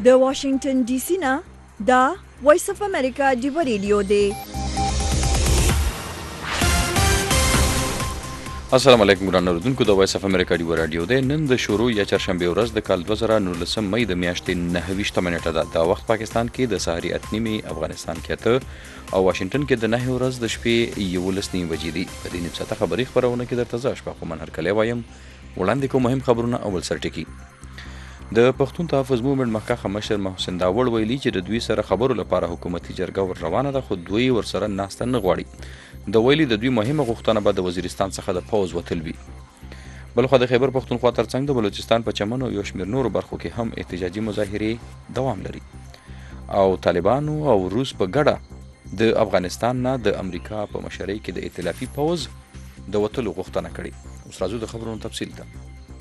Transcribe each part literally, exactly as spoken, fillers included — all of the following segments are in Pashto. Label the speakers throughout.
Speaker 1: د واشنگټن ډي سي نه دا وایس اف امریکا ډیو ریډیو دی.
Speaker 2: السلام علیکم ګران اوردونکو، د وایس اف امریکا ډیو رادیو دی. نن د شروع یا چهارشنبه ورځ د کال دوه زره نولسم مئی د میاشتې نهه ویشتمه نیټه ده. دا وخت پاکستان کې د سهاري اته نیمې، افغانستان کې اته او واشنگټن کې د نهه ورځ د شپې یولس نیمې بجې دي. په دې نیم ساعته خبري خپرونه کې درته زه اشفاق من هرکلی وایم. وړاندې کوم مهم خبرونه. اول سرټکي د پښتون تحفظ مومنټ مخکښه مشر محسن داوړ ویلي چې د دوی سره خبرو لپاره حکومتي جرګه ور روانه ده، خو دوی ورسره ناسته نه غواړي. د ویلي د دوی مهمه غوښتنه به د وزیرستان څخه د پوځ وتل وي. بلخوا د خیبر پښتونخوا ترڅنګ د بلوچستان په چمن او یو شمېر نورو برخو کې هم احتجاجي مظاهرې دوام لري او طالبانو او روس په ګډه د افغانستان نه د امریکا په مشرۍ کې د ائتلافي پوځ د وتلو غوښتنه کړې. اوس راځو د خبرونو تفصیل ته.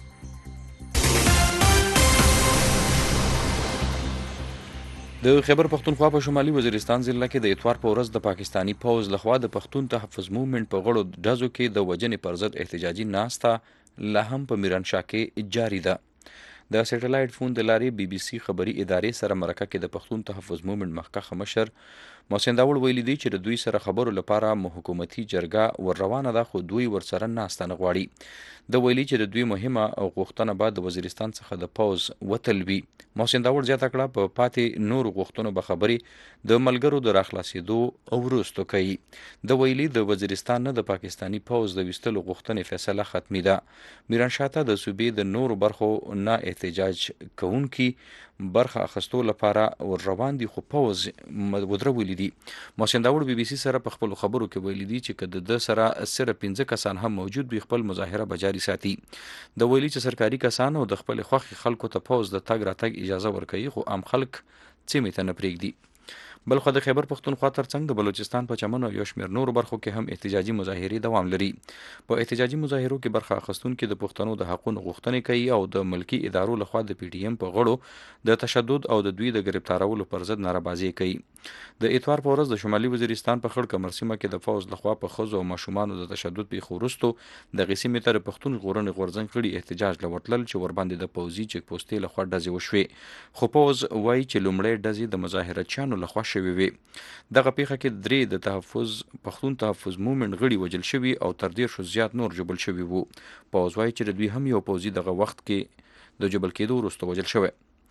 Speaker 2: د خیبر پښتونخوا په شمالي وزیرستان ضلع کې د اتوار په ورځ د پاکستانی پوځ لخوا د پښتون تحفظ مومنټ په غړو ډزو کې د وجنې پر ضد احتجاجي ناسته لا هم په میرانشاه کې جاری ده. د سټلایټ فون د لارې بي بي سي خبري ادارې سره مرکه کې د پښتون تحفظ مومنټ مخکښه مشر محسن داوړ ویلي دی چې د دوی سره خبرو لپاره حکومتي جرګه ور روانه ده، خو دوی ورسره ناسته نه غواړي. د ویلي چې د دوی مهمه او غوښتنه بعد د وزیرستان څخه د پوز وتل وي. محسن داوړ زیاته کړه په پاتې نورو غوښتنو به خبرې د ملګرو د راخلاصېدو او وروستو کوي. د ویلي د وزیرستان نه د پاکستانی پوز د ویستلو غوښتنې فیصله ختمي ده. میرانشاه ته د صوبې د نورو برخو نه احتجاج کوونکي برخه اخستو لپاره ور روان دي، خو پوز ودرولي دي. محسن داوړ بي بي سي سره په خپل خبرو کې ویلي دي چې که د سره صرف پنځه کسان هم موجود وي، خپل مظاهره به جاري ساتي. د ویلي چې سرکاري کسان او د خپل خوښې خلکو ته پوز د تګ راتګ اجازه ورکوي، خو عام خلک سیمې ته نه پرېږدي. بلخو د خیبر پښتونخوا ترڅنګ د بلوچستان په چمن او یو شمېر نورو برخو کې هم احتجاجي مظاهرې دوام لري. په احتجاجي مظاهرو کې برخه اخیستونکي د پښتنو د حقونو غوښتنې کوي او د ملکی ادارو لخوا د پی ټی ایم په غړو د تشدد او د دوی د گرفتارولو پر ضد ناربازي کوي. د اتوار په ورځ د شمالي وزیرستان په خړ کمر سیمه کې د فوز لخوا په ښځو او ماشومانو د تشدد پیښو وروسته د غسیمې تر پښتون غورنې غورځنګ کړي احتجاج لورتلل چې ورباندې د پوځي چک پوسټې لخوا ډزې وشوې، خو پوز وایي چې لومړی ډزې د مظاهرچیانو لخوا شوې وي. دغه پیښه کې درې د تحفظ پښتون تحفظ مومنټ غړي وجل شوي او تر دېرشو زیات نور جبل شوي وو. پوز وایي چې د دوی هم یو پوځي دغه وخت کې د جبل کېدو وروسته وجل شوی.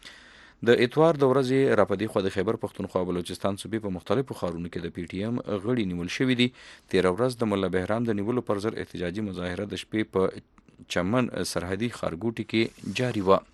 Speaker 2: د اتوار د ورځې راپدې خو د خیبر پښتونخوا بلوچستان صوبې په مختلفو ښارونو کې د پی ټی ایم غړي نیول شوي دي. تېره ورځ د ملا بهرام د نیولو پر ضد احتجاجي مظاهره د شپې په چمن سرحدي ښارګوټي کې جاري وه.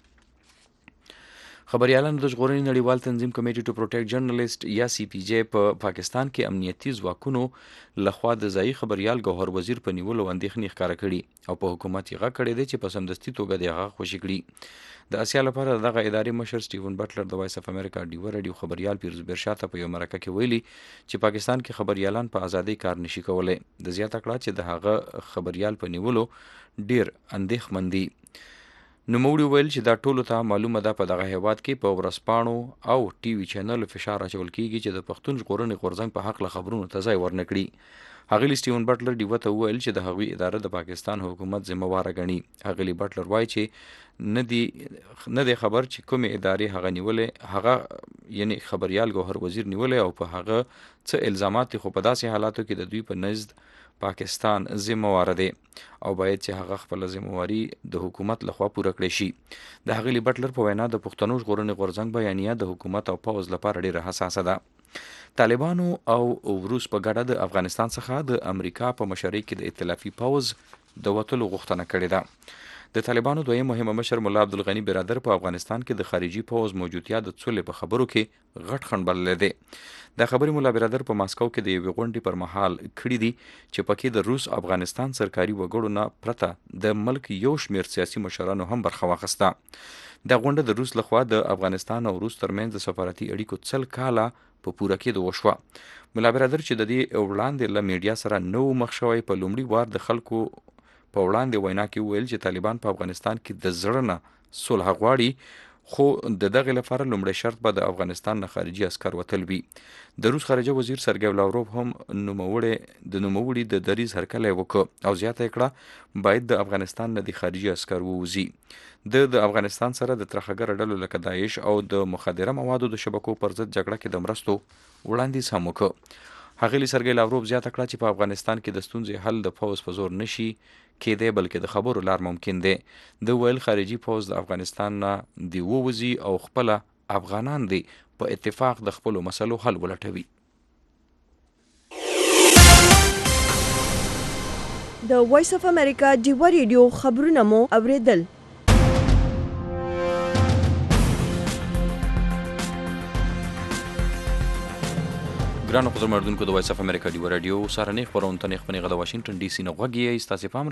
Speaker 2: خبريالانو د ژغورنې نړیوال تنظیم کمیټي ټو پروټیکټ جرنالیست یا سی پی جی په پاکستان کې امنیتي ځواکونو لخوا د ځایي خبريال ګوهر وزیر په نیولو اندېښنې ښکاره کړي او په حکومت یې غږ کړی دی چې په سمدستي توګه د هغه خوشي کړي. د اسیا لپاره دغه ادارې مشر سټیون بټلر د وایس اف امریکا ډیو رادیو خبريال پیرز بیرشاه ته په یو مرکه کې ویلي چې پاکستان کې خبريالان په ازادۍ کار نشي کولای. د زیاته کړه چې د هغه خبريال په نیولو ډیر اندېښمن دي. نوموړي ویل چې دا ټولو ته معلومه ده په دغه هیواد کې په ورځپاڼو او ټي وي چینل فشار اچول کیږي چې د پښتون ژغورنې غورځنګ په حق له خبرونو ته ځای ورنه کړي. هغلی سټیون بټلر ډیو ته وویل چې د هغوی اداره د پاکستان حکومت ذمه واره ګڼي. هغلی بټلر وایي چې نه دی نه دی خبر چې کومې ادارې هغه نیولې هغه یعنی خبريال ګوهر وزیر نیولې او په هغه څه الزامات خو په داسې حالاتو کې د دوی په نزد پاکستان ذمه واره دی او باید چې هغه خپل ذمہواری د حکومت لخوا پوره کړی شي. د هغلی بټلر په وینا د پښتنو ژغورنې غورځنګ بیانیه د حکومت او پوځ لپاره ډیره حساسه ده. طالبانو او روس په ګډه د افغانستان څخه د امریکا په مشرۍ کې د ائتلافي پوځ د وتلو غوښتنه کړې ده. د طالبانو دویم مهمه مشر مولا عبدالغني برادر په افغانستان کې د خارجي پوځ موجودیت د څولې په خبرو کې غټ خنډ بللی دی. دا خبرې مولا برادر په ماسکو کې د یوې غونډې پر مهال کړي دي چې پکې د روس افغانستان سرکاري وګړو نه پرته د ملک یو شمېر سیاسي مشرانو هم برخه واخیسته. دا غونډه د روس لخوا د افغانستان او روس ترمنځ د سفارتي اړیکو څل کاله په پوره کېدو وشوه. مولا برادر چې د دې وړاندې له میډیا سره نو مخ شوی په لومړي وار د خلکو په وړاندې وینا کې ویل چې طالبان په افغانستان کې د زړه نه صلح غواړي، خو د دغې لپاره لومړی شرط به د افغانستان نه خارجي عسکر وتل وي. د روس خارجه وزیر سرګی لاوروف هم نوموړی د نوموړي د دریځ هرکلی وکړ او زیاته یې کړه باید د افغانستان نه د خارجي عسکر ووځي. د د افغانستان سره د ترهګره ډلو لکه داعش او د مخدره موادو د شبکو پر ضد جګړه کې د مرستو وړاندیز هم وکړ. ښاغلي سرګی لاوروف زیاته کړه چې په افغانستان کې د ستونزې حل د پوځ په زور نشي کېدی بلکې د خبرو لار ممکن دی. د ویل خارجي پوځ د افغانستان نه دی ووځي او خپله افغانان دی په اتفاق د خپلو مسلو حل ولټوي.
Speaker 1: د وایس اف امریکا ډیوه ریډیو خبرونه مو اوریدل.
Speaker 2: ګرانو قدرمن اردوونکو د وایس اف امریکا ډیوه راډیو سهارنۍ خپرونې ته خپنې د واشنګټن ډي سي نه غوږ یې ستاسې پام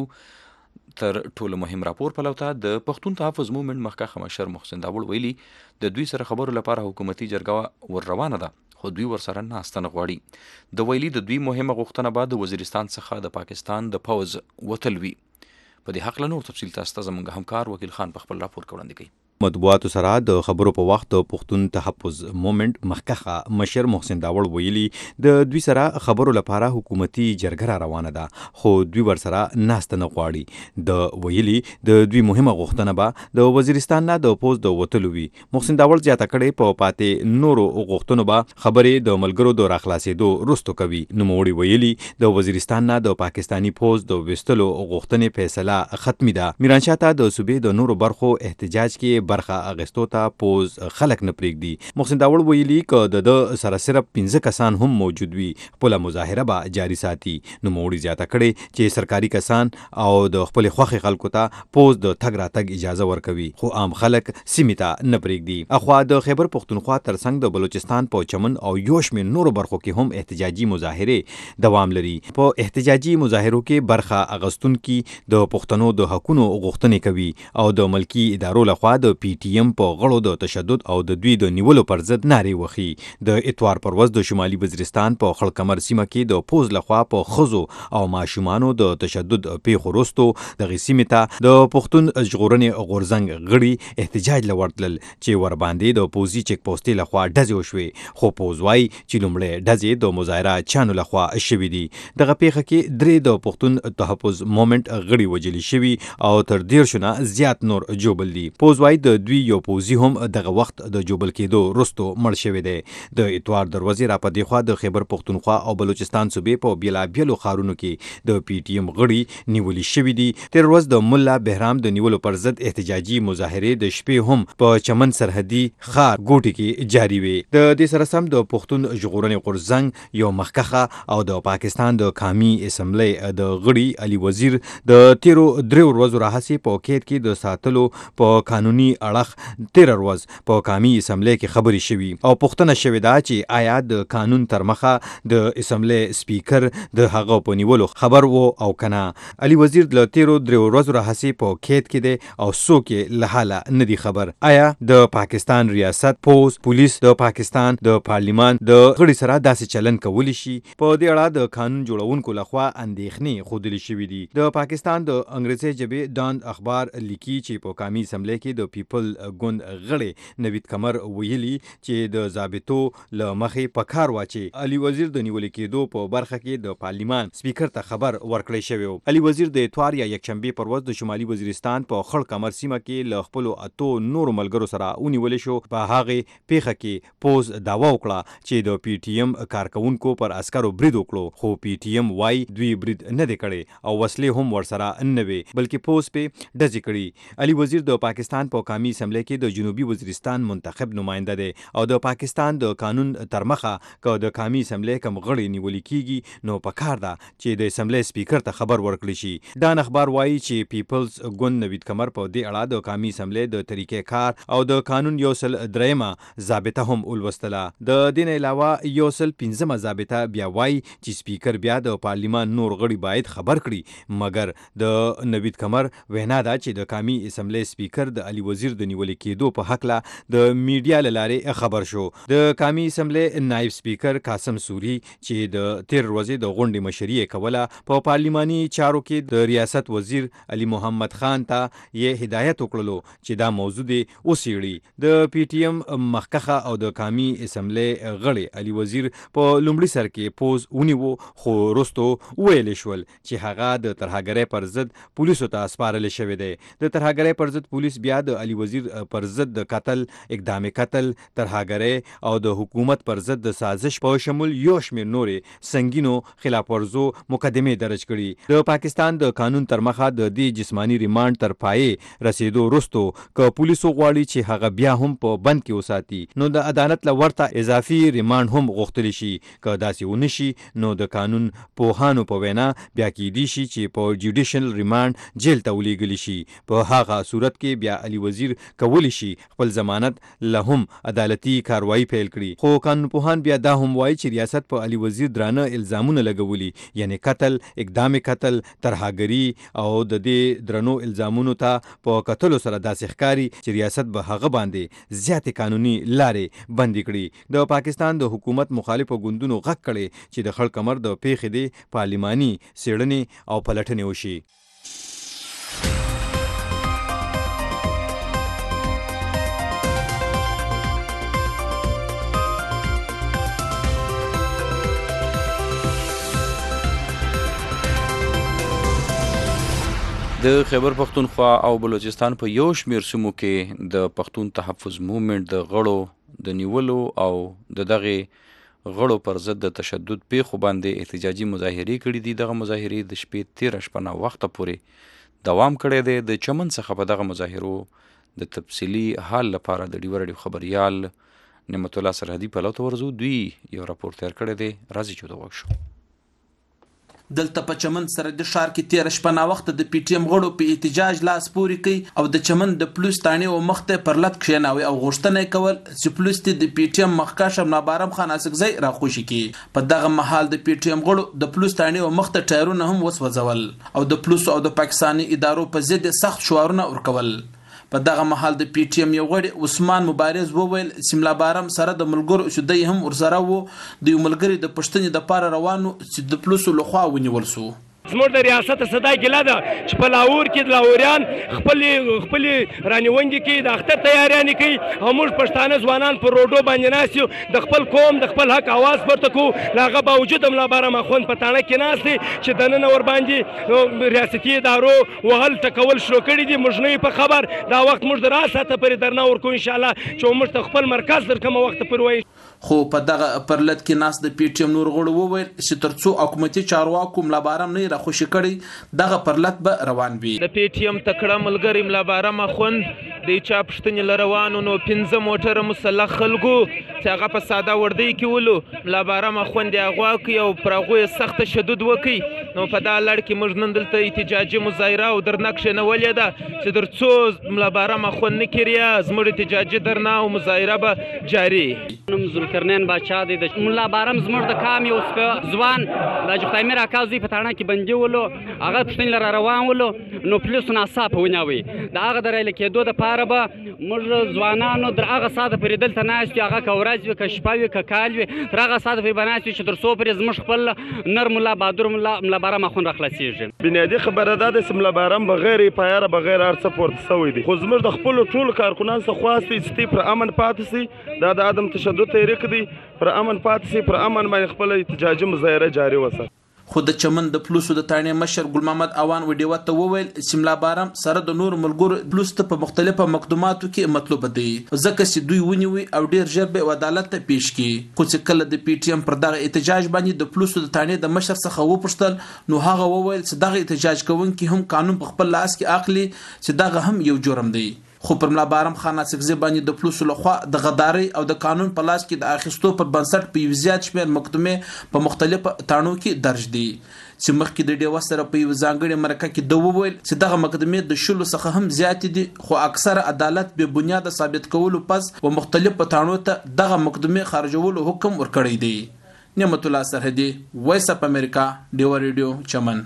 Speaker 2: راګرځوو تر ټولو مهم راپور پلوته د پښتون تحفظ مومنټ مخکښ مشر محسن داوړ ویلي د دوی سره خبرو لپاره حکومتي جرګه ور روانه ده خو دوی ورسره ناسته نه غواړي. د ویلي د دوی مهمه غوښتنه به د وزیرستان څخه د پاکستان د پوځ وتل وي. په دې هکله نور تفصیل تاسو ته زموږ همکار وکیل خان په خپل راپور کې وړاندې کوي.
Speaker 3: مطبوعاتو سره د خبرو په وخت د پښتون تحفظ مومنټ مخکښه مشر محسن داوړ ویلي د دوی سره خبرو لپاره حکومتي جرګه را روانه ده خو دوی ورسره ناسته نه غواړي. د ویلي د دوی مهمه غوښتنه به د وزیرستان نه د پوځ د وتلو وي. محسن داوړ زیاته کړې په پاتې نورو غوښتنو به خبرې د ملګرو د راخلاصېدو وروسته کوي. نوموړي ویلي د وزیرستان نه د پاکستاني پوځ د ویستلو غوښتنې فیصله ختمي ده. میرانشاه ته د صوبې د نورو برخو احتجاج کې برخه اغستو ته پوز خلک نه پرېږدي. محسن داوړ ویلي که د ده سره صرف پنځه کسان هم موجود وي خپله مظاهره به جاري ساتي. نوموړي زیاته کړې چې سرکاري کسان او د خپلې خوښې خلکو ته پوز د تګ راتګ اجازه ورکوي خو عام خلک سیمې ته نه پرېږدي. اخوا د خیبر پښتونخوا ترڅنګ د بلوچستان په چمن او یو شمېر نورو برخو کې هم احتجاجي مظاهرې دوام لري. په احتجاجي مظاهرو کې برخه اغستونکي د پښتنو د حقونو غوښتنې کوي او د ملکي ادارو لخوا د پی ټي ایم په غړو د تشدد او د دوی د نیولو پر ضد نارې وخي. د اتوار پر ورځ د شمالي وزیرستان په خړکمر سیمه کې د پوز لخوا په ښځو او ماشومانو د تشدد پیښو وروسته دغې سیمې ته د پښتون ژغورنې غورځنګ غړي احتجاج لورتلل چې ورباندې د پوزي چیک پوسټې لخوا ډزې وشوې خو پوز وایي چې لومړی ډزې د مظاهره چانو لخوا شوي دي. دغه پیښه کې درې د پښتون تحفظ مومنټ غړي وجلي شوي او تر دیرشو نه زیات نور جوبل دي. پوز وایي د دوی یو پوزي هم دغه وخت د جوبل کېدو وروسته مړ شوی دی. د اتوار دروازې را په دې خوا د خیبر پښتونخوا او بلوچستان صوبې په بېلابېلو ښارونو کې د پی ټي ایم غړي نیولي شوي دي. تېره ورځ د ملا بهرام د نیولو پر ضد احتجاجي مظاهرې د شپې هم په چمن سرحدي ښار ګوټي کې جاري وې. د دې سره سم د پښتون ژغورنې غورځنګ یو مخکښه او د پاکستان د قامي اسمبلی د غړي علي وزیر د تیرو درېو ورځو راهیسې په قید کې د ساتلو په قانوني اړخ تیره ورځ په قامي اسمبلی کې خبرې شوي او پوښتنه شوې ده چې آیا د قانون تر مخه د اسمبلی سپیکر د هغه په نیولو خبر و او کنه. علي وزیر له تیرو درېو ورځو راهیسې په قید کې دی او څوک یې له حاله نه دي خبر. آیا د پاکستان ریاست پوز پولیس د پاکستان د پارلیمان د غړي سره داسې چلن کولی شي؟ په دې اړه د قانون جوړونکو لخوا اندېښنې ښودلې شوي دي. د پاکستان د انګریزي ژبې ډان اخبار لیکي چې په قامي اسمبلی کې د پیپل ګوند غړي نوید کمر ویلي چې د ضابطو له مخې په کار وا چې علي وزیر د نیولې کېدو په برخه کې د پارلیمان سپیکر ته خبر ورکړی شوی و. علي وزیر د اتوار یا یکشنبې پر ورځ د شمالي وزیرستان په خړ کمر سیمه کې له خپلو اتو نورو ملګرو سره ونیول شو. په هغې پیښه کې پوز دعوا وکړه چې د پی ټي ایم کارکونکو پر عسکرو برید وکړو خو پی ټي ایم وایي دوی برید نه دی کړی او وسلې هم ورسره نه وي بلکې پوز پې ډزې کړي. علي وزیر د پاکستان په قامي اسمبلی کې د جنوبي وزیرستان منتخب نماینده دی او د پاکستان د قانون تر مخه که د قامي اسمبلی کم غړي نیول کیږي نو پکار ده چې د اسمبلی سپیکر ته خبر ورکړي شي. ډان اخبار وایي چې پیپلز ګوند نوید کمر په دې اړه د قامي اسمبلی د طریقې کار او د قانون یو سل درېیمه ضابطه هم ولوستله. د دې نه علاوه یو سل پنځمه ضابطه بیا وایي چې سپیکر بیا د پارلیمان نور غړي باید خبر کړي مګر د نوید کمر وینا ده چې د قامي اسمبلی سپیکر د علي وزیر وزیر د نیولې کېدو په حقله د میډیا له لارې خبر شو. د قومي اسمبلی نایب سپیکر قاسم سوری چې د تیر ورځې د غونډې مشري کوله په پارلیماني چارو کې د ریاست وزیر علي محمد خان ته یې هدایت وکړلو چې دا موضوع دی وڅېړي. د پی ټی ایم مخکخه او د قومي اسمبلی غړي علي وزیر په لومړي سر کې پوز ونیو، خو وروستو ویلی شول چې هغه د ترهګرۍ پر ضد پولیسو ته سپارل شوی دی. د ترهګرۍ پر ضد پولیس بیا د علي وزیر پر ضد د قتل، اقدام قتل، ترهګرۍ او د حکومت پر ضد د سازش په شمول یو شمېر نورې سنګینو خلاف ورزو مقدمې درج کړي. د پاکستان د قانون تر مخه د دې جسمانی ریمانډ تر پای رسیدو وروستو که پولیسو غواړي چې هغه بیا هم په بند کې وساتي نو د عدالت له ورته اضافي ریمانډ هم غوښتلی شي. که داسې ونه شي نو د قانون پوهانو په وینا بیا کیدی شي چې په جوډیشنل ریمانډ جیل ته ولیږلی شي. په هغه صورت کې بیا علي وزیر کولی شي خپل ضمانت له هم عدالتي کاروایی پیل کړي. خو قانون پوهان بیا دا هم وایي چې ریاست په علي وزیر درانه الزامونه لګولي، یعنی قتل، اقدام قتل، ترهګري او د دې درنو الزامونو ته په کتلو سره داسې ښکاري چې ریاست به هغه باندې زیاتې قانوني لارې بندې کړي. د پاکستان د حکومت مخالفو ګوندونو غږ کړی چې د خړ کمر د پیښې د پارلیماني څېړنې او پلټنې وشي.
Speaker 2: د خیبر پښتونخوا او بلوچستان په یو شمېر سیمو کې د پښتون تحفظ موومنټ د غړو د نیولو او د دغې غړو پر ضد د تشدد پیښو باندې احتجاجي مظاهرې کړي دي. دغه مظاهرې د شپې تېره شپه نه وخته پورې دوام کړی دی. د چمن څخه په دغه مظاهرو د تفصیلي حال لپاره د ډیوه راډیو خبریال نعمت الله سرحدي پلو ته ورځو. دوی یو راپور تیار کړی دی، راځئ چې وغږ شو.
Speaker 4: دلته په چمن سره د ښار کې تیره شپه ناوخته د پی ټي ایم غړو په احتجاج لاس پورې کوي او د چمن د پولیس تانې و مخ ته پر لت کښېناوي او غوښتنه یې کول چې پولیس ته د پی ټي ایم مخکښ ملابارم خان اسکزی راخوشي کړي. په دغه مهال د پی ټي ایم غړو د پولیس تانې و مخ ته ټایرونه هم وسوځول او د پولیسو او د پاکستاني ادارو په ضد سخت شعارونه ورکول. په دغه مهال د پی ټي ایم یو غړي عثمان مبارز وویل چې ملابارم سره د ملګرو چې دی هم ورسره وو، د یو ملګري د پوښتنې دپاره روانو چې د پولیسو لخوا ونیول سو.
Speaker 5: زموږ د ریاست صدا ګیله ده چې په لاهور کې د لاهوریان خپلې خپلې رانیونګې کوي، د اختر تیاریانې کوي او موږ پښتانه ځوانان پر روډو باندې ناست یو، د خپل قوم د خپل حق اواز پورته کوو. له هغه باوجود هم ملابارم اخوند په تاڼه کې ناست دی چې دننه ورباندې ریاستي ادارو وهل ټکول شروع کړي دي. موږ نه یو په خبر. دا وخت موږ د رات ساعته پورې درنه ورکوو انشاءالله چې موږ ته خپل مرکز تر کومه وخته پورې وایي.
Speaker 4: خو په دغه پرلط کې ناست د پی ټي ایم نور غړو وویل چې تر څو حکومتي چارواکو ملابارم نه راخوشي کړي دغه پرلط به روان وي.
Speaker 6: د پی ټي ایم تکړه ملګري ملابارم اخوند د چا پوښتنې له روانو نو پنځه موټره مسلح خلکو چې هغه په ساده وردۍ کې ولو ملابارم اخوند یې اغوا کړي او پر هغوی سخت تشدد وکړي. نو په دا لړ کې موږ نن دلته احتجاجي مظاهره او درنه کښېنولې ده چې تر څو ملابارم اخوند نه کړي زموږ احتجاجي درنه او مظاهره به جاري.
Speaker 7: ذوالقرنین باچا دی د ملابارم زموږ د قام یو ځوان د جفتای میر اکا زوی په تاڼه کې بندي ولو، هغه پوښتنې له را روان ولو نو پولیسو ناڅاپه ونیوی. د هغه د رایله کېدو دپاره به موږ ځوانانو تر هغه ساعته پورې دلته ناست یو، هغه که ورځ وي که شپه وي که کال وي، تر هغه ساعته پورې به ناست وي چې تر څو پورې زموږ خپل نر ملا بهادر ملا ملابارم اخوند راخلاصېږي.
Speaker 8: بنیادي خبره دا ده چې ملابارم بغیر پایاره بغیر هر څه پورته شوی دی، خو زموږ د خپلو ټولو کارکنانو څخه خواست دی چې پر امن پاتې سي. دا د عدم تشدد تحریک دی، پر امن پاتې سي، پر امن باندې خپل احتجاجي مظاهره جاري وساتي.
Speaker 4: خو د چمن د پولیسو د تانې مشر ګل محمد اوان وډیوه ته وویل چې ملابارم سره د نور ملګرو پولیسو ته په مختلفو مقدماتو کې مطلوب دی ځکه چې دوی ونیوي او ډیر ژر به عدالت ته پیش کړي. خو چې کله د پی ټي ایم پر دغه احتجاج باندې د پولیسو د تانې د مشر څخه وپوښتل نو هغه وویل چې دغه احتجاج کوونکي هم قانون په خپل لاس کې اخلي چې دغه هم یو جرم دی. خو پر ملابارم خان اسکزی باندې د پولیسو لخوا د غدارۍ او د قانون په لاس کې د اخیستو پر بنسټ په یو زیات شمېر مقدمې په مختلفو تاڼو کې درج دي چې مخکې د ډیوه سره په یو ځانګړې مرکه کې د وویل چې دغه مقدمې د شلو څخه هم زیاتې دي، خو اکثر عدالت بې بنیاده ثابت کولو پس په مختلفو تاڼو ته دغه مقدمې خارجولو حکم ورکړی دی. نعمت الله سرحدي، وایس اف امریکا، ډیوه ریډیو، چمن.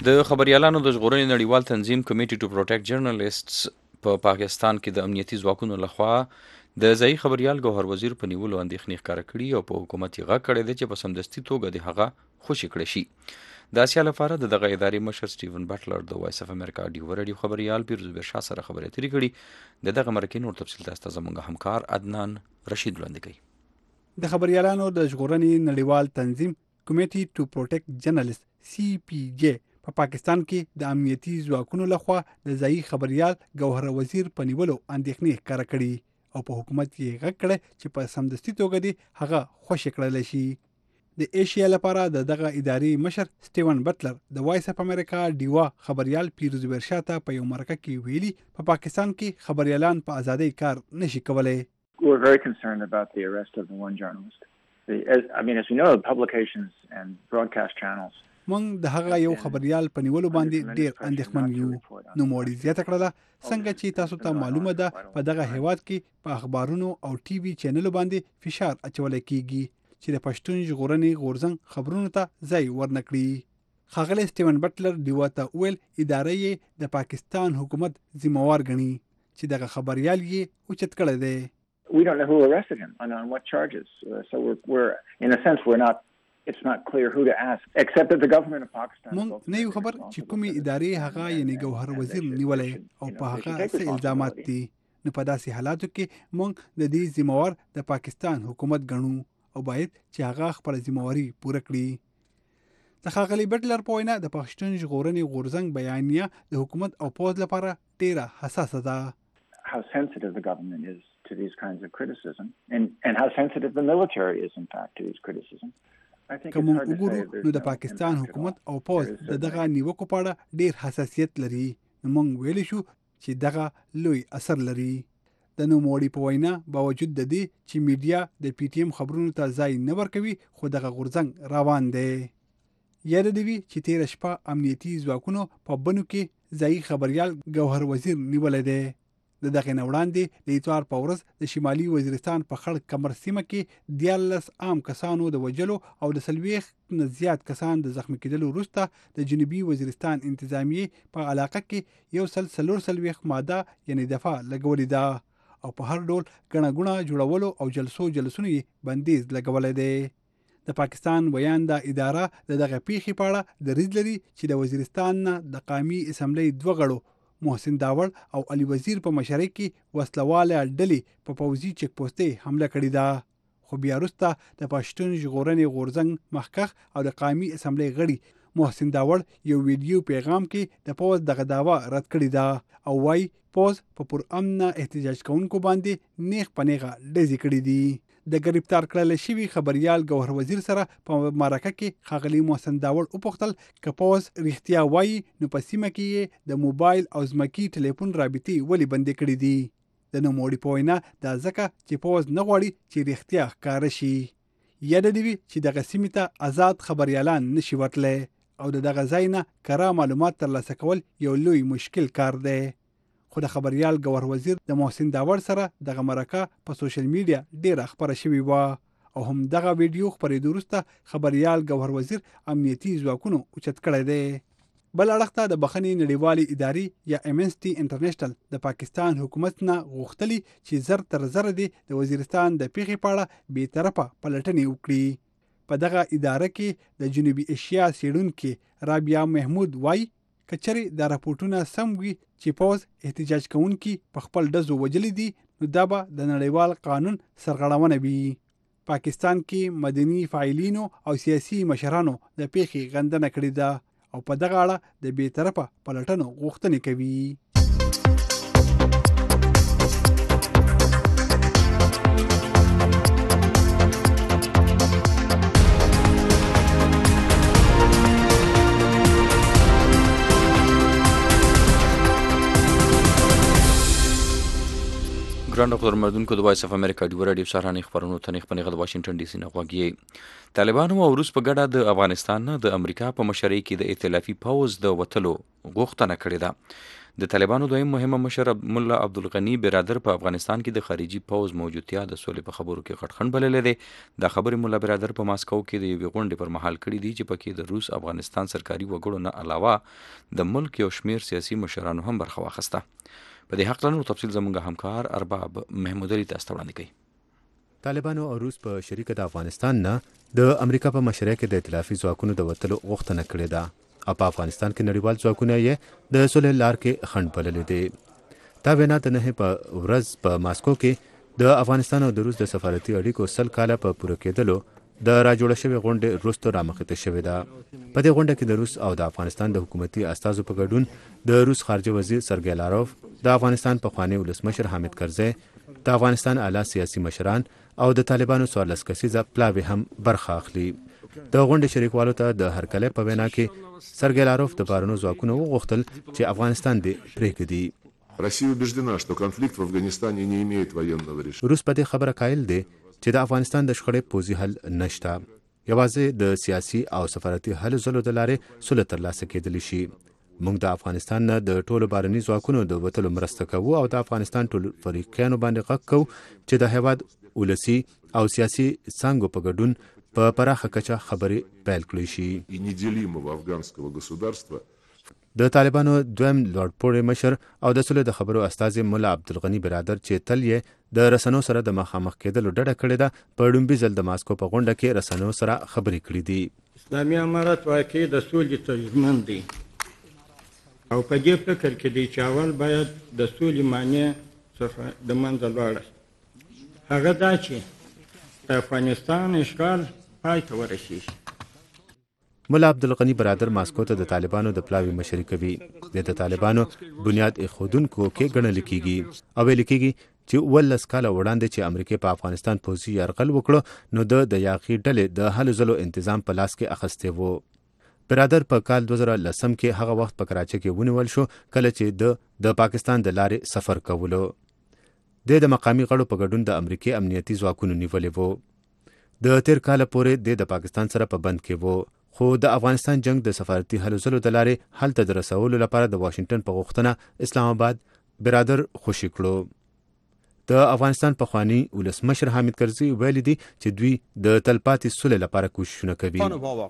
Speaker 2: د خبريالانو د ژغورنې نړیوال تنظیم کمیټي ټو پروټیکټ جرنالیسټس په پاکستان کې د امنیتي ځواکونو لخوا د ځایي خبريال ګوهر وزیر په نیولو اندېښنې ښکاره کړي او په حکومت یې غږ کړی دی چې په سمدستي توګه د هغه خوشي کړی شي. د اسیا لپاره د دغه ادارې مشر سټیون بټلر د وایس اف امریکا ډیو رادیو خبريال پیروز برشا سره خبرې اترې کړي. د دغه مرکې نور تفصیل تاسو ته زموږ همکار عدنان رشید وړاندې کوي.
Speaker 9: د خبريالانو د ژغورنې نړیوال تنظیم کمیټي ټو پروټیکټ جرنالیست سی پی جی په پاکستان کې د امنیتي ځواکونو لخوا د ځایي خبريال ګوهر وزیر په نیولو اندېښنې ښکاره کړي او په حکومت یې غږ کړی چې په سمدستي توګه دی هغه خوشي کړلی شي. د ایشیا لپاره د دغه ادارې مشر سټیون بټلر د وایس اف امریکا ډیوا خبريال پیروز برشا ته په یو مرکه کې ویلي په پاکستان کې خبريالان په ازادۍ کار نشي کولای.
Speaker 10: We're very concerned about the arrest of the one journalist. The, as, I mean, as we know, publications and broadcast channels
Speaker 9: مونږ د هغه یو خبريال په نیولو باندې ډېر اندېښمن یو. نو موړي زیاته کړله څنګه چې تاسو ته معلومه ده په دغه هیواد کې په اخبارونو او ټي وي چینلو باندې فشار اچول کیږي چې د پښتون ژغورنې غورځنګ خبرونو ته ځای ورنکړي. ښاغلی سټیون بټلر ډیوا ته وویل اداره یې د پاکستان حکومت ذمہوار ګڼي چې دغه خبريال یې اوچت کړی دی.
Speaker 10: We don't know who arrested him and on what charges. Uh, so we're, we're, in a sense, we're not, it's not clear who to ask, except that the government of Pakistan...
Speaker 9: مونږ نه یو خبر چې کومې ادارې هغه یعنی ګوهر وزیر نیولی او په هغه څه الزامات دي. نو په داسې حالاتو کې مونږ د دې ذمہوار د پاکستان حکومت ګڼو او باید چې هغه خپل ذمہواري پوره کړي. د ښاغلي بټلر په وینا د پښتون ژغورنې غورځنګ بیانیه د حکومت او پوځ لپاره ډېره حساسه ده.
Speaker 10: How sensitive the government is to these kinds of criticism and, and how sensitive the military is, in fact, to these criticism.
Speaker 9: که مونږ وګورو نو د پاکستان حکومت او پوځ د دغه نیوکو په اړه ډېر حساسیت لري. نو مونږ ویلی شو چې دغه لوی اثر لري. د نوموړي په وینا باوجود د دې چې میډیا د پی ټی ایم خبرونو ته ځای نه ورکوي خو دغه غورځنګ روان دی. یاد دی چې تېره شپه امنیتي ځواکونو په بنو کې ځایي خبريال ګوهر وزیر نیولی دی. د دغه نه وړاندې د اتوار په ورځ د شمالي وزیرستان په خړ کمر سیمه کې دیارلس عام کسانو د وجلو او د څلوېښت نه زیات کسان د زخمي کېدلو وروسته د جنوبي وزیرستان انتظامیې په علاقه کې یو سل څلور څلوېښت ماده یعنې دفعه لګولې ده او په هر ډول ګڼه ګوڼه جوړولو او جلسو جلسونو یې بندیز لګولی دی. د پاکستان بیان دا اداره د دغه پیښې په اړه دریځ لري چې د وزیرستان نه د قومي اسمبلی دوه غړو محسن داوړ او علي وزیر په مشرۍ کې وسلواله ډلې په پوځي چک پوسټې حمله کړې ده. خو بیا وروسته د پښتون ژغورنې غورځنګ مخکښ او د قومي اسمبلی غړي محسن داوړ یو ویډیو پیغام کې د پوځ دغه دعوه رد کړې ده او وايي پوځ په پرامن احتجاج کوونکو باندې نیغ په نیغه ډزې کړې دي. د گرفتار کړل شوی خبريال ګوهر وزیر سره په مرکه کې ښاغلي محسن داوړ وپوښتل که پوځ رښتیا وایي نو په سیمه کې د موبایل او ځمکي ټلیفون رابطې ولې بندې کړې دي. د نوموړي په وینا دا ځکه چې پوځ نه غواړي چې رښتیا ښکاره شي. یاد دی چې دغه سیمې ته آزاد خبريالان نشي ورتلی او د دغه ځای نه کره معلومات ترلاسه کول یو لوی مشکل کار دی. خو د خبريال ګوهر وزیر د محسن داوړ سره دغه مرکه په سوشل میډیا ډېره خپره شوې وه او هم دغه ویډیو خپرېدو وروسته خبريال ګوهر وزیر امنیتي ځواکونو اوچت کړی دی. بل اړخ ته د بخښنې نړیوالې ادارې یا امنسټي انټرنیشنل د پاکستان حکومت نه غوښتلي چې زر تر زره دې د وزیرستان د پیښې په اړه بې طرفه پلټنې وکړي. په دغه اداره کې د جنوبي ایشیا څېړونکې رابعه محمود وایي کچري دا راپورټونه سم وي چې پوځ احتجاج کوونکي په خپل ډزو وجلي دي نو دا به د نړیوال قانون سرغړونه وي. پاکستان کې مدني فاعلینو او سیاسي مشرانو د پیښې غندنه کړې ده او په دغه اړه د بې طرفه پلټنو غوښتنې کوي.
Speaker 2: ګرانو خبرمندونکو د وایس اف امریکا ډیو رادیو سهارنۍ خبرونو ته نېغ په نېغه د واشنګټن ډي سي نه غوږ طالبانو او روس په ګډه د افغانستان نه د امریکا په مشرۍ کې د ائتلافي پوځ د وتلو غوښتنه کړې ده. د طالبانو دویم مهمه مشر مولا عبدالغني برادر په افغانستان کې د خارجي پوز موجودتیا د سولې په خبرو کې غټخند بللې دی. دا خبرې مولا برادر په ماسکو کې د یوې غونډې پر مهال کړي دي چې پکې د روس افغانستان سرکاري وګړو نه علاوه د ملک یو شمیر سیاسي مشرانو هم برخه واخیسته. په دې حق لنو تفصیل زموږ همکار ارباب محمود علي تاسو ته وړاندې کوي.
Speaker 11: طالبانو او روس په شریکه د افغانستان نه د امریکا په مشرۍ کې د ائتلافي ځواکونو د وتلو غوښتنه کړې ده او په افغانستان کې نړیوال ځواکونه یې د سولې لار کې خنډ بللې دي. دا وینا د نهه په ورځ په ماسکو کې د افغانستان او د روس د سفارتي اړیکو سل کاله په پوره کېدلو د راجوړه شوې غونډې وروسته رامخته شوې ده. په دې غونډه کې د روس او د افغانستان د حکومتي استازو په ګډون د روس خارجه وزیر سرګی لاروف، د افغانستان پخوانی ولسمشر حامد کرزی، د افغانستان اعلی سیاسي مشران او د طالبانو څوارلس کسیزه پلاوی هم برخه اخلي. د غونډې شریکوالو ته د هرکلی په وینا کې سرګی لاروف د بهرنیو ځواکونو وغوښتل چې افغانستان دې پرېږدي.
Speaker 12: Россия убеждена, что конфликт в Афганистане не имеет военного решения.
Speaker 11: روس په دې خبره قایل دی چې د افغانستان د شخړې پوځي حل نشته، یوازې د سیاسي او سفارتي هلو ځلو د لارې سوله ترلاسه کېدلی شي. موږ د افغانستان نه د ټولو بهرني ځواکونو د وتلو مرسته کوو او د افغانستان ټولو فریقیانو باندې غږ کوو چې د هېواد ولسي او سیاسي څانګو په ګډون په پراخه کچه خبرې پیل کړی شي.
Speaker 12: И неделимого афганского государства.
Speaker 11: د طالبانو دویم لوړ پوړی مشر او د سولې د خبرو استازي مولا عبدالغني برادر چې تل یې د رسنیو سره د مخامخ کېدلو ډډه کړې ده، په لومړي ځل د ماسکو په غونډه کې رسنیو سره خبرې کړې دي.
Speaker 13: اسلامي امارت واقعي د سولې ترجمان دی او په دې فکر کې دی چې اول باید د سولې معنی څخه د منځه لاړه، هغه دا چې د افغانستان اشغال پای ته ورسیږي.
Speaker 11: مولا عبدالغني برادر ماسکو ته د طالبانو د پلاوي مشري کوي. د طالبانو بنیاد ایښودونکو کې ګڼل کېږي او ویل کېږي چې اوولس کاله وړاندې چې امریکا په افغانستان پوځي یرغل وکړو نو د د یاغي ډلې د هلو ځلو انتظام په لاس کې اخیستی و. برادر په کال دوه زره لسم کې هغه وخت په کراچۍ کې ونیول شو کله چې د د پاکستان د لارې سفر کولو. د د مقامي غړو په ګډون د امریکای امنیتي ځواکونو نیولې وو. د تیر کال پورې د د پاکستان سره په بند کې وو، خو د افغانستان جنگ د سفارتي هلو ځلو د لارې هلته د رسولو لپاره د واشنگټن په غوښتنه اسلام آباد برادر خوشي کړو. د افغانستان پخوانی ولسمشر حامد کرزي ویلي دي چې دوی د تلپاتې سولې لپاره کوششونه کوي.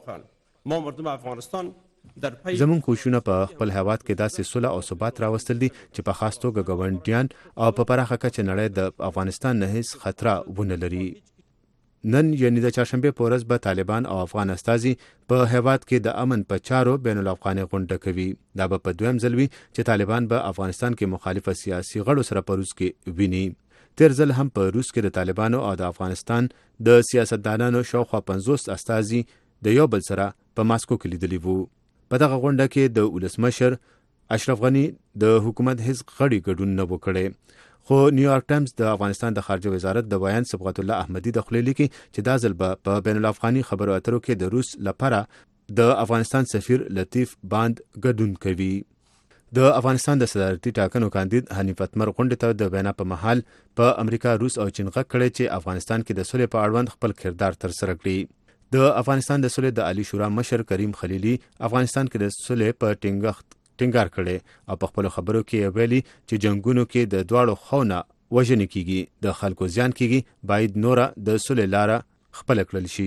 Speaker 11: زموږ کوششونه په خپل هیواد کې داسې سوله او ثبات راوستل دي چې په خاص توګه ګاونډیان او په پراخه کچه نړۍ د افغانستان نه هیڅ خطر ونه لري. نن یعنی د چهارشنبې په ورځ به طالبان او افغان استازي په هیواد کې د امن په چارو بین الافغاني غونډه کوي. دا به په دویم ځل وي چې طالبان به افغانستان کې مخالفه سیاسي غړو سره په روس کې ویني. تیر ځل هم په روس کې د طالبانو او د افغانستان د سیاستدانانو شاوخوا پنځوس استازي د یو بل سره په ماسکو کې لیدلي وو. په دغه غونډه کې د ولسمشر اشرف غني د حکومت هیڅ غړي ګډون نه وکړي. خو نیویارک ټایمز د افغانستان د خارجه وزارت د بیان صبغت الله احمدي د خولې لیکي چې دا ځل به په بین الافغاني خبرو اترو کې د روس لپاره د افغانستان سفیر لطیف باند ګډون کوي. د افغانستان د صدارتي ټاکنو کاندید حنیف اتمر غونډې ته د وینا په مهال په امریکا، روس او چین غږ کړی چې افغانستان کې د سولې په اړوند خپل کردار ترسره کړي. د افغانستان د سولې د عالی شورا مشر کریم خلیلي افغانستان کې د سولې په ټینګښت ټینګار کړي او په خپل خبرو کې ویلي چې جنگونو کې د دواړو خواوو وژنې کیږي، د خلکو زیان کیږي، باید نوره د سولې لاره خپله کړل شي.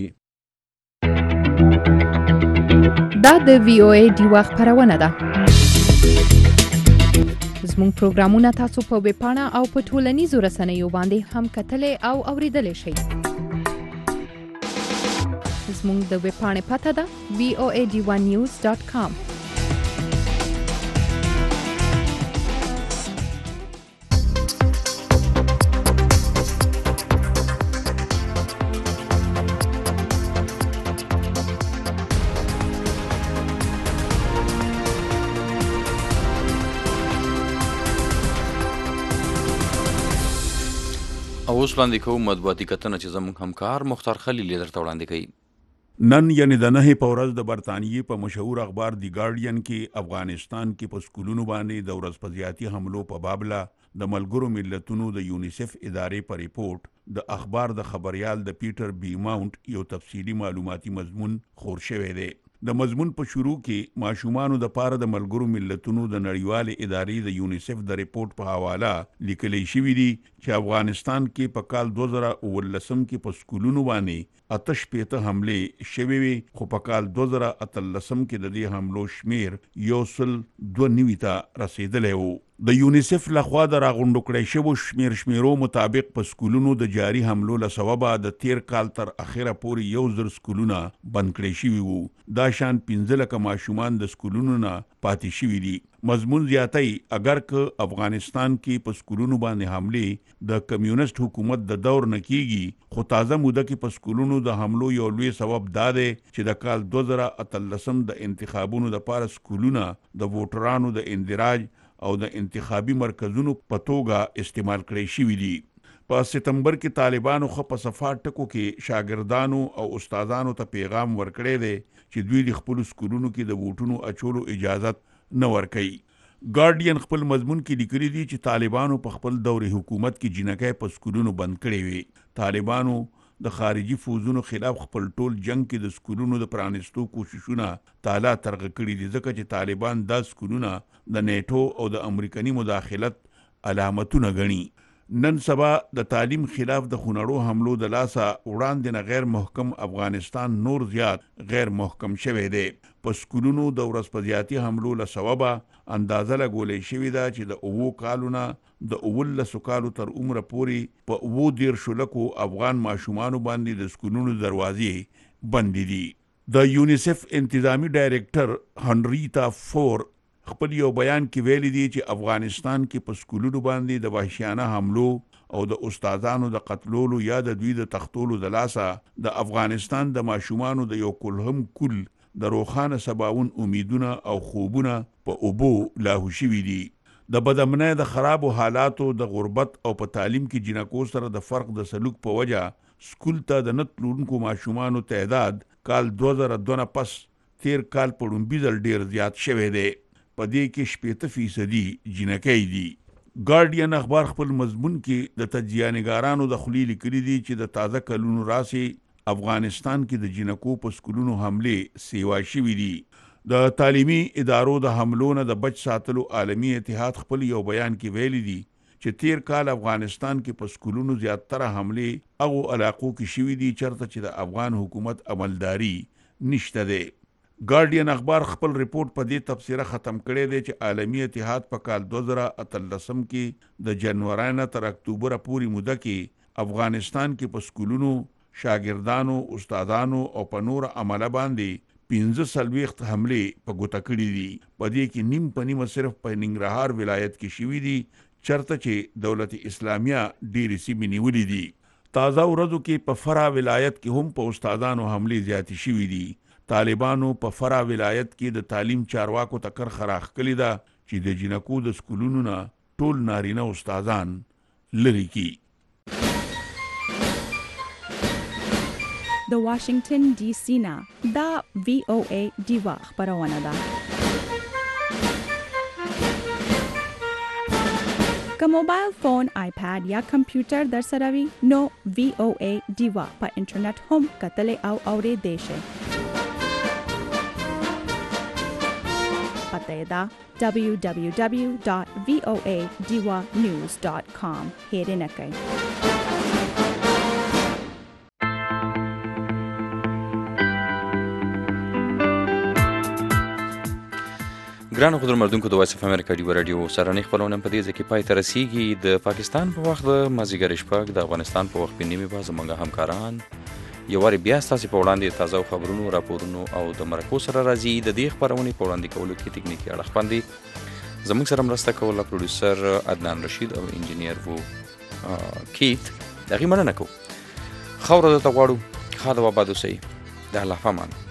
Speaker 14: دا د وی او ای ډیوا خپرونه ده. زموږ پروګرامونه تاسو په ویب پاڼه او په ټولنیزو رسنیو باندې هم کتلی او اوریدلی شئ. زموږ د ویب پاڼې پته ده وی او ای ډیوا نیوز ډاټ کام.
Speaker 2: اوس وړاندې کوو مطبوعاتي کتنه چې زموږ همکار مختار خلیل یې درته وړاندې کوي.
Speaker 15: نن یعنی د نهې په ورځ د برطانیې په مشهور اخبار دی ګارډین کې افغانستان کې په سکولونو باندې د ورځپاڼیاتي حملو په بابله د ملګرو ملتونو د یونیسف ادارې په ریپورت د اخبار د خبريال د پیټر بی ماونټ یو تفصیلی معلوماتي مضمون خور شوی دی. د مضمون په شروع کې ماشومانو د پاره د ملګرو ملتونو د نړیوالې ادارې د یونیسف د ریپورت په حواله لیکلی شوی دی چې افغانستان کې په کال دوه زره اوولسم کې په سکولونو باندې اته شپېته حملې شوې وي، خو په کال دوه زره اتلسم کې د دې حملو شمیر یو سل دوه نوي ته رسیدلی و. د یونیسف لخوا د راغونډو کړی شوو شمیر شمیرو مطابق په سکولونو د جاري حملو له سببه د تیر کال تر اخره پورې یو زر سکولونه بند کړی شوي وو. دا شان پنځه لکه ماشومان د سکولونو نه پاتې شوي دي. مضمون زیاتای اگر که افغانستان کې په سکولونو باندې حملې د کمیونست حکومت د دور نه کیږي، خو تازه موده کې په سکولونو د حملو یو لوی سبب دا دی چې د کال دوه زره اتلسم د انتخابونو د پاره سکولونه د ووټرانو د اندراج او د انتخابي مرکزونو په توګه استعمال کړی شوي دي. په ستمبر کې طالبانو خو په صفات ټکو کې شاګردانو او استادانو ته پیغام ورکړی دی چې دوی د خپل سکولونو کې د ووټونو اچولو اجازت نه ورکوي. ګارډین خپل مضمون کې لیکلي دي چې طالبانو په خپل دور حکومت کې جنکۍ په سکولونو بند کړي وي. طالبانو د خارجي فوزونو خلاف خپل ټول جنگ کې د سکولونو د پرانستو کوششونه تالا ترغه کړي دي، ځکه چې طالبان دا سکولونه د نیټو او د امریکایي مداخلت علامتونه ګڼي. نن سبا د تعلیم خلاف د خونړو حملو د لاسه وړاندې نه غیر محکم افغانستان نور زیات غیر محکم شوی دی. په سکولونو د ورځپزیاتي حملو له سببه اندازه لګولې شوې ده چې د اوو کالونه د اوولسو کالو تر عمره پورې په اوو دېرشو لکو افغان ماشومانو باندې د سکولونو دروازې بندې دي. د یونیسف انتظامی ډایرکټر هنریتا فور خپل یو بیان کې ویلي دي چې افغانستان کې په سکولونو باندې د وحشیانه حملو او د استادانو د قتلولو یا د دوی د تختولو د لاسه د افغانستان د ماشومانو د یو کلهم کل د روخانه سباون امیدونه او خوبونه په اوبو لاهو شوي دي. د بدامنۍ د خرابو حالاتو د غربت او په تعلیم کې جنکو سره د فرق د سلوک په وجه سکول ته د نه تلونکو ماشومانو تعداد کال دوه زره دوه نه پس تیر کال په لومبي ځل ډیر زیات شوی دی. په دې کې شپېته فیصدي جنکۍ دي. ګارډین اخبار خپل مضمون کې د تجزیه‌نګارانو د خولې لیکلي دي چې د تازه کلونو راسې افغانستان کې د جنکو په سکولونو حملې سیوا شوي دي. د تعلیمي ادارو د حملو نه د بچ ساتلو عالمي اتحاد خپل یو بیان کې ویلي دي چې تیر کال افغانستان کې په سکولونو زیاتره حملې هغو علاقو کې شوي دي چرته چې د افغان حکومت عملداري نشته دی. ګارډین اخبار خپل ریپورت په دې تبصره ختم کړی دی چې عالمي اتحاد په کال دوه زره اتلسم کې د جنوري نه تر اکتوبر پورې موده کې افغانستان کې په سکولونو، شاګردانو، استادانو او په نور عمله باندې پنځه څلوېښت حملې په ګوته کړي دي. په دې کې نیم په نیمه صرف په ننګرهار ولایت کې شوي دي، چرته چې دولت اسلامیه ډېرې سیمې نیولې دي. تازه ورځو کې په فرا ولایت کې هم په استادانو حملې زیاتې شوي دي. طالبانو په فرا ولایت کې د تعلیم چارواکو ته کرخه راښکلې ده چې د جنکو د سکولونو نه ټول نارینه استادان لرې کړي.
Speaker 16: د واشنگټن ډي سي نه دا وی او ای ډیوا خبرونه ده. که موبایل فون، آیپاد یا کمپیوټر در سره وي نو وی او ای ډیوا په انټرنیټ هم کتلی او اورېدی شئ. پته یې ده دبلیو دبلیو دبلیو ډاټ وی او ای ډیوا نیوز ډاټ کام. هېرې نه کوئ.
Speaker 2: ګرانو قدرمنونکو د وایس اف امریکا ډیو رادیو سرانې خپرونه په دې ځکه پای ته رسیږي. د پاکستان په وخت د مازیګر شپږ، د افغانستان په وخت په نیمه به زموږ همکاران یو وارې بیا ستاسې په وړاندې تازه خبرونو، راپورونو او د مرکو سره راځي. د دې خپرونې په وړاندې کولو کې تکنیکي اړخ باندې زموږ سره مرسته کوله پروډوسر عدنان رشید او انجینیر وو کیت. د هغې مننه کوو. ښه ورځ درته غواړو. ښه د وباد اوسئ. د الله په امان.